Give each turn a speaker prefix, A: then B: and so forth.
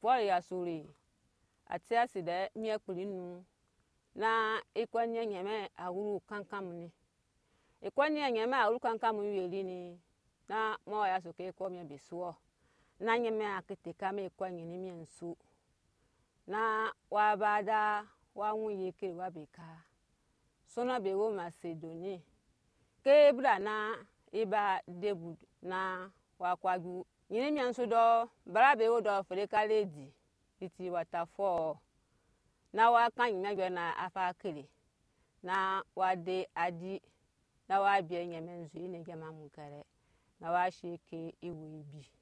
A: pori ya suri atia side mie kulinu na ikwanye nyeme awuru kankamni ikwanye nyeme awuru kankamni welini na mo ya soke ko mie besuo na nyeme akete kame ikwanye ni mie nsu na wa bada wa nwuye kiri wa beka sona bewo Macedonie ke bra na iba debut na wa kwaju nyini mie nsu do bra bewo do freka lady iti waterfall na wa kan nyime gbe na afa kiri na wa de adi na wa bie nyeme nzu ine gema mukare na wa sheke iwo ibi